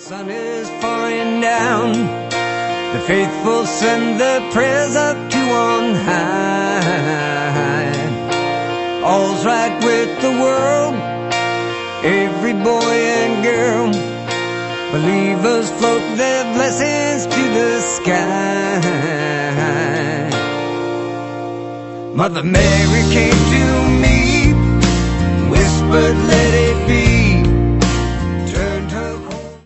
sun is falling down. The faithful send their prayers up to on high. All's right with the world, every boy and girl. Believers float their blessings to the sky. Mother Mary came to me, whispered, let